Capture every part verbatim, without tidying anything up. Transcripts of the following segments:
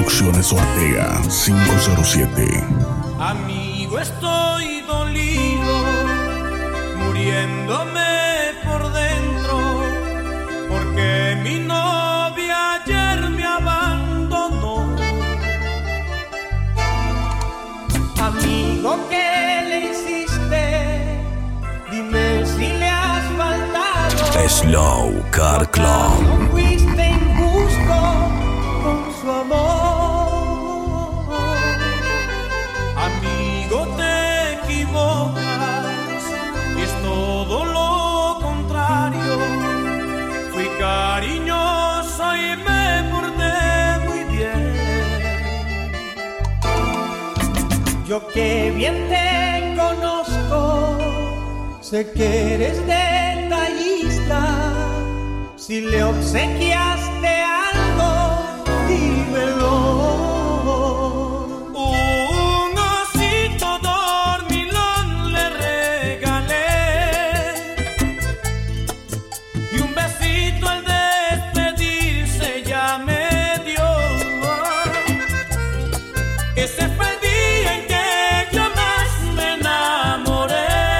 Producciones Ortega cinco cero siete. Amigo, estoy dolido, muriéndome por dentro, porque mi novia ayer me abandonó. Amigo, ¿qué le hiciste? Dime si le has faltado. Slow Car Club. No fuiste injusto con su amor. Amigo, te equivocas, es todo lo contrario. Fui cariñoso y me porté muy bien. Yo que bien te conozco, sé que eres detallista. Si le obsequiaste algo, dímelo. Un osito dormilón le regalé y un besito al despedirse ya me dio. Ese fue el día en que yo más me enamoré.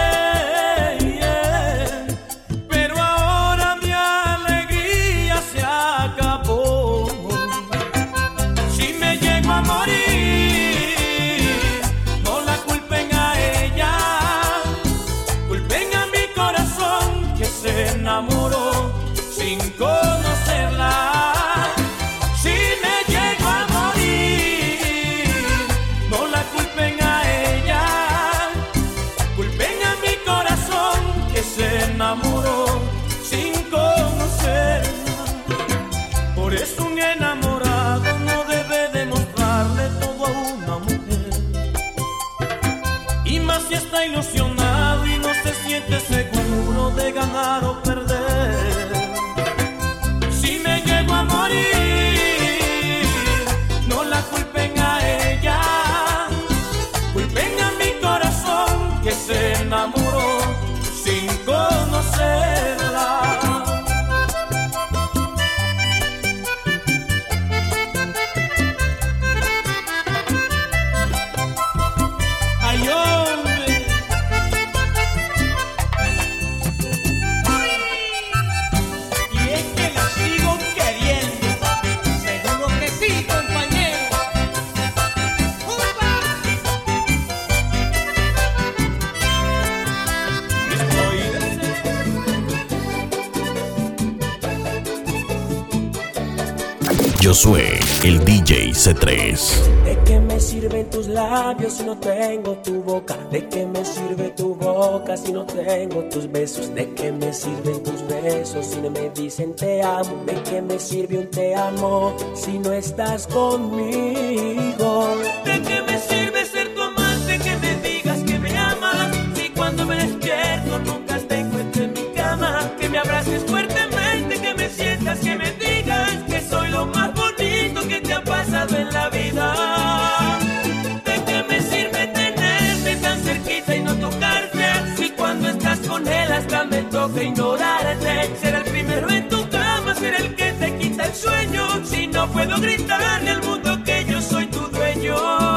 Pero ahora mi alegría se acabó. Si me llego a morir, no la culpen a ella, culpen a mi corazón que se enamoró sin conocerla. Si me llego a morir, no la culpen a ella, culpen a mi corazón que se enamoró sin conocerla. Por eso un enamorado no debe demostrarle todo a una mujer, y más si está ilusionado y no se siente seguro de ganar o perder. Si me llego a morir, no la culpen a ella, culpen a mi corazón que se enamoró sin conocerla. Ay, hombre. Y es que la sigo queriendo, seguro que sí, compañero. ¡Upa! Estoy Josué, el D J C tres. ¿De qué me sirven tus labios si no tengo tu boca? ¿De qué me sirve tu boca si no tengo tus besos? ¿De qué me sirven tus besos si no me dicen te amo? ¿De qué me sirve un te amo si no estás conmigo? ¿De qué me sirve ser tu amante, que me digas que me amas, si cuando me despierto nunca te encuentro en mi cama? Que me abraces fuertemente, que me sientas, que me digas que soy lo más bonito que te ha pasado en la vida. ¿De qué me sirve tenerte tan cerquita y no tocarte, si cuando estás con él hasta me toca ignorarte? Ser el primero en tu cama, ser el que te quita el sueño, si no puedo gritarle al mundo que yo soy tu dueño.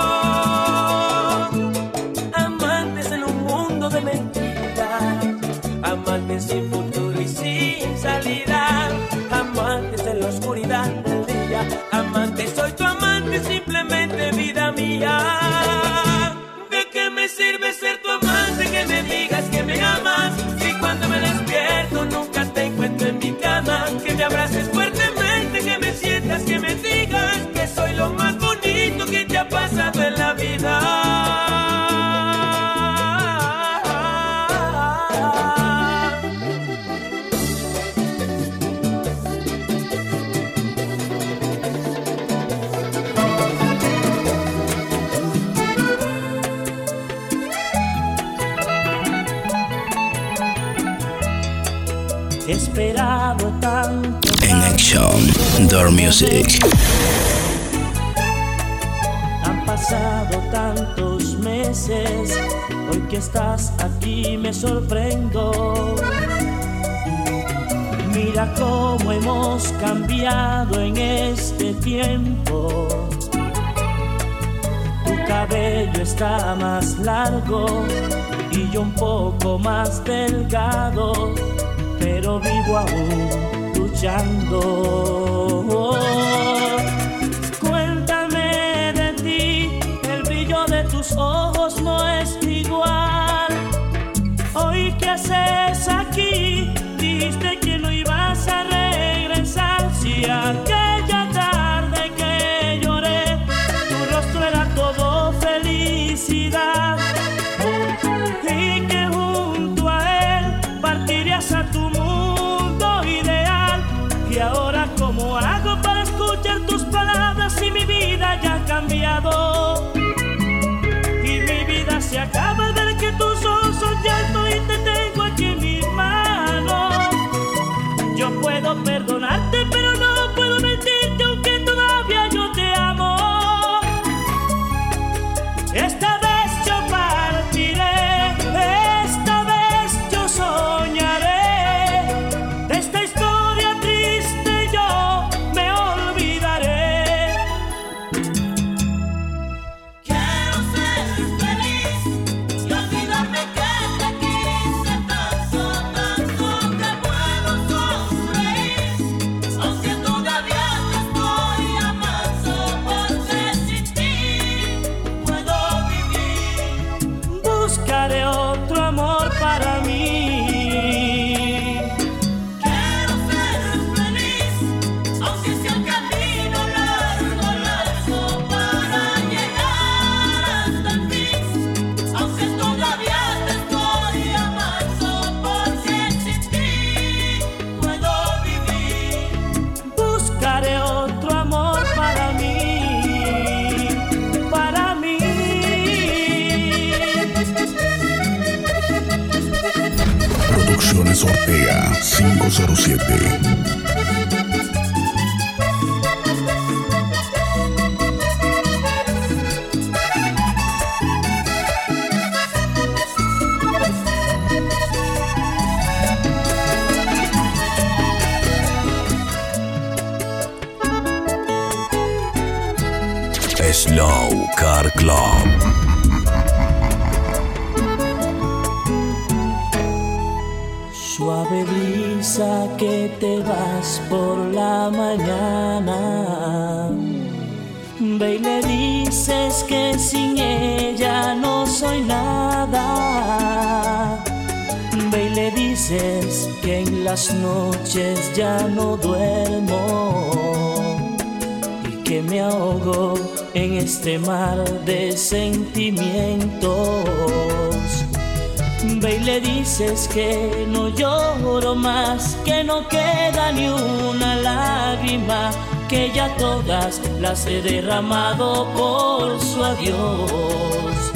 Amantes en un mundo de mentiras, amantes sin futuro y sin salida, amantes en la oscuridad del día, amantes, soy tu amante, simplemente vida mía. ¿De qué me sirve ser tu amante, que me digas que me amas, si cuando me despierto nunca te encuentro en mi cama? Que me abraces fuertemente, que me sientas, que me digas que soy lo más bonito que te ha pasado en la vida. He esperado tanto. En Action, Door Music. Han pasado tantos meses, hoy que estás aquí me sorprendo. Mira cómo hemos cambiado en este tiempo. cabello está más largo y yo un poco más delgado, pero vivo aún luchando. Cuéntame de ti, el brillo de tus ojos no es igual. Hoy, ¿qué haces aquí? Dijiste que no ibas a regresar. Si aquella tarde que lloré, tu rostro era todo felicidad, y que junto a él partirías a tu mundo ideal. Y ahora, ¿cómo hago para escuchar tus palabras si mi vida ya ha cambiado? Y mi vida se acaba al ver que tus ojos son llanto y te tengo aquí en mis manos. Yo puedo perdonarte, pero no puedo mentirte, aunque todavía yo te amo. Esta vez yo partiré, esta vez yo soñaré. De esta historia triste yo me olvidaré. Quiero ser feliz y olvidarme que te quise tanto, tanto que puedo sonreír, aunque todavía te estoy amando, porque sin ti puedo vivir. Buscaré otro amor para mí. Quiero ser feliz, aunque sea un camino largo, largo para llegar hasta el fin, aunque todavía te estoy amando, porque sin ti puedo vivir. Buscaré otro amor para mí, para mí. Producciones Ortega cinco cero siete. Slow Car Club. Suave brisa que te vas por la mañana, ve y le dices que sin ella no soy nada. Ve y le dices que en las noches ya no duermo y que me ahogo en este mar de sentimientos. Ve y le dices que no lloro más, que no queda ni una lágrima, que ya todas las he derramado por su adiós.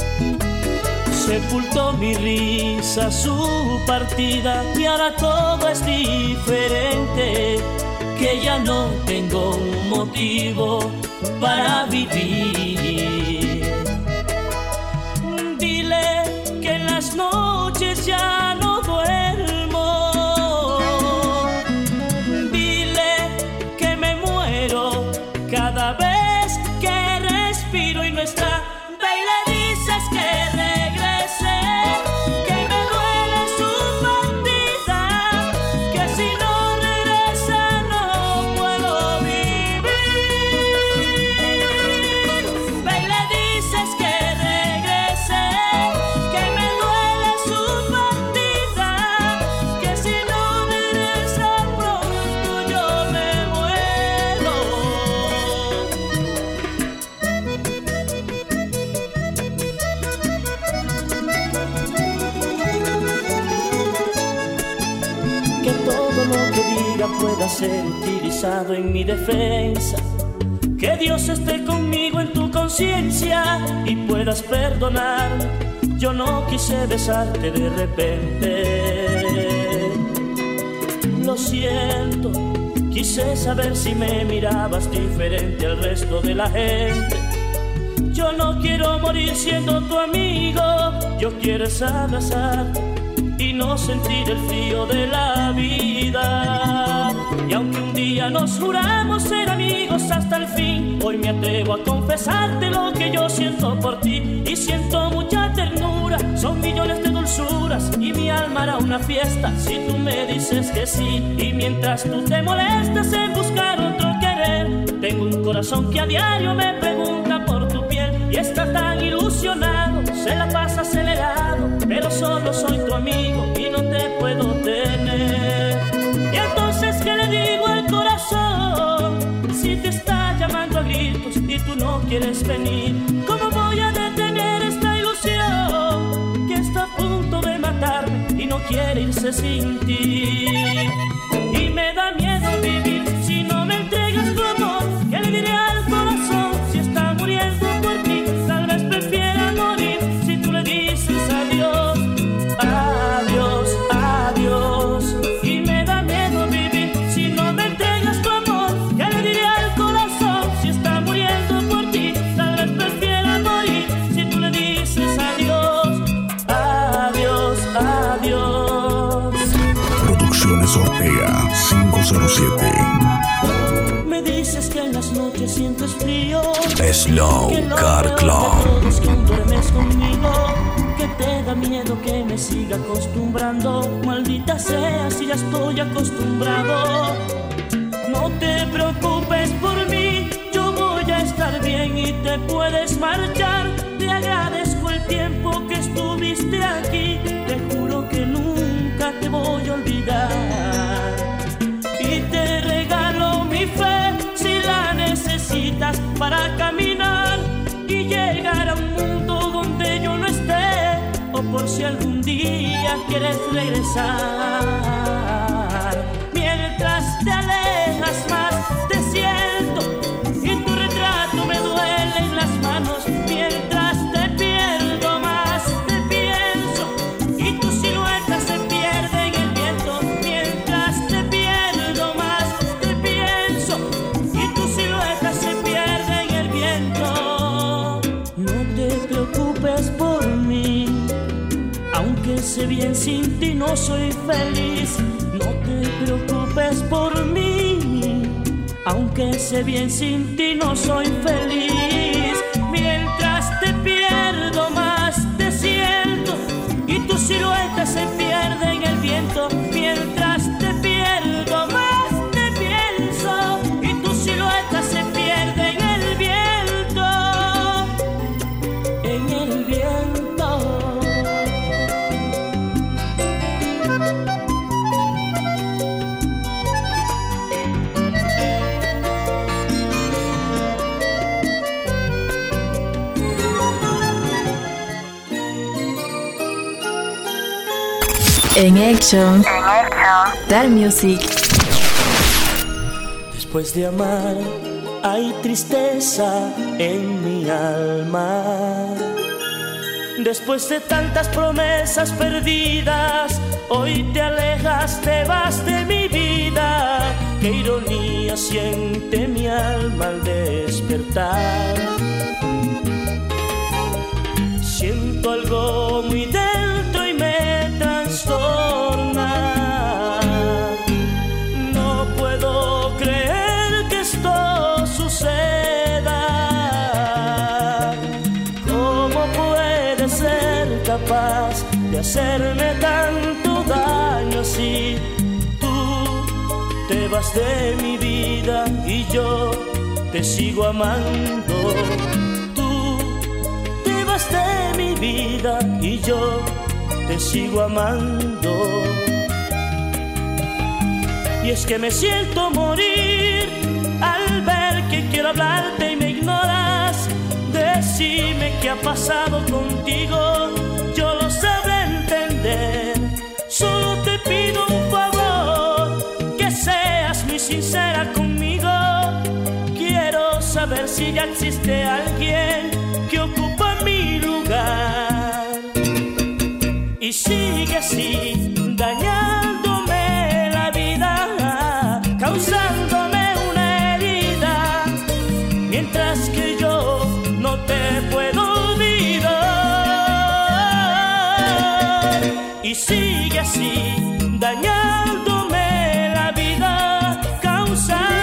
Sepultó mi risa su partida y ahora todo es diferente, que ya no tengo un motivo para vivir. Dile que en las noches ya no duermo. Dile que me muero cada vez que respiro y no está. Ve y le dices que regrese, que me duele su partida, que si no regresa no puedo vivir. Ve y le dices que regrese, que me duele su partida, que si no regresa pronto yo me muero. Que todo lo que diga pueda ser utilizado en mi defensa, que Dios esté conmigo en tu conciencia y puedas perdonar. Yo no quise besarte de repente, lo siento. Quise saber si me mirabas diferente al resto de la gente. Yo no quiero morir siendo tu amigo, yo quiero es abrazarte y no sentir el frío de la vida. Y aunque un día día nos juramos ser amigos hasta el fin. Hoy me atrevo a confesarte lo que yo siento por ti. Y siento mucha ternura, son millones de dulzuras, y mi alma hará una fiesta si tú me dices que sí. Y mientras tú te molestas en buscar otro querer, tengo un corazón que a diario me pregunta por tu piel. Y está tan ilusionado, se la pasa acelerado, pero solo soy tu amigo y no te puedo tener. Y entonces, ¿qué le digo al corazón si te está llamando a gritos y tú no quieres venir? ¿Cómo voy a detener esta ilusión que está a punto de matarme y no quiere irse sin ti? Y me da miedo vivir si no me entregas tu amor. ¿Qué le diré al corazón si está muriendo por ti? Tal vez prefiera morir si tú le dices adiós, adiós, adiós. Y me da miedo vivir si no me entregas tu amor. ¿Qué le diré al corazón si está muriendo por ti? Tal vez prefiera morir si tú le dices adiós, adiós, adiós. Producciones Ortega cinco cero siete. Me dices que en las noches sientes frío, Slow que no Car veo Club. de todos que duermes conmigo, que te da miedo que me siga acostumbrando. Maldita sea si ya estoy acostumbrado. No te preocupes por mí, yo voy a estar bien y te puedes marchar. Te agradezco el tiempo que estuviste aquí, te juro que nunca te voy a olvidar. Y te regalo mi fe si la necesitas para caminar y llegar a un mundo donde yo no esté, o por si algún día quieres regresar. Mientras te alejas más te siento y tu retrato me duele en las manos. Mientras te pierdo más te pienso y tu silueta se pierde en el viento. Mientras te pierdo más te pienso y tu silueta se pierde en el viento. No te preocupes por mí, aunque sé bien sin ti no soy feliz. No te preocupes por mí, aunque sé bien sin ti no soy feliz. Mientras te pierdo más te siento y tu silueta se pierde en el viento. Mientras te pierdo más te pienso y tu silueta se pierde en el viento, en el viento. En Action, Dar Music. Después de amar hay tristeza en mi alma. Después de tantas promesas perdidas, hoy te alejas, te vas de mi vida. Qué ironía siente mi alma al despertar. Siento algo muy dentro y me trastorna. No puedo creer que esto suceda. ¿Cómo puede ser capaz de hacerme tanto daño así? Tú te vas de mi vida y yo te sigo amando. Tú te vas de mi vida y yo te sigo amando. Y es que me siento morir al ver que quiero hablarte y me ignoras. Decime qué ha pasado contigo, yo lo sabré entender. Solo te pido un favor, que seas muy sincera conmigo. Quiero saber si ya existe alguien que ocupa mi lugar. Y sigue así, dañándome la vida, causándome una herida, mientras que yo no te puedo olvidar. Y sigue así, dañándome la vida, causando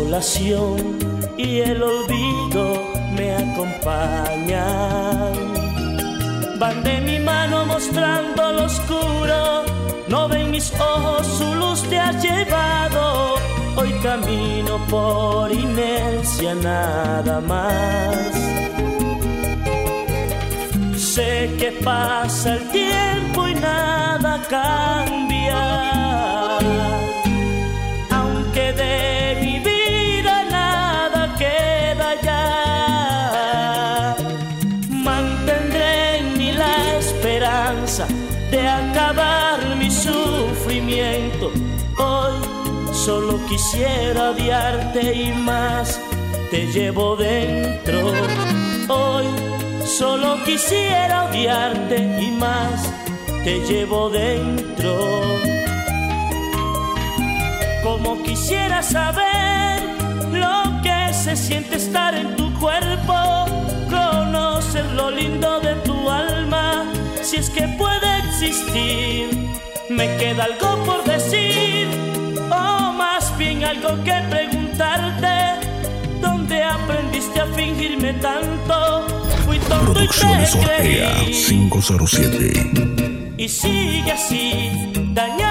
desolación y el olvido me acompañan. Van de mi mano mostrando lo oscuro, no ven mis ojos, su luz te has llevado. Hoy camino por inercia nada más. Sé que pasa el tiempo y nada cambia, aunque de mi vida nada queda ya. Mantendré en mí la esperanza de acabar mi sufrimiento. Hoy solo quisiera odiarte y más te llevo dentro. Hoy solo quisiera odiarte y más te llevo dentro. Como quisiera saber lo que se siente estar en tu cuerpo, conocer lo lindo de tu alma, si es que puede existir. Me queda algo por decir, o más bien algo que preguntarte. ¿Dónde aprendiste a fingirme tanto? Fui tonto Producciones y te Ortega creí. quinientos siete. Y sigue así, dañando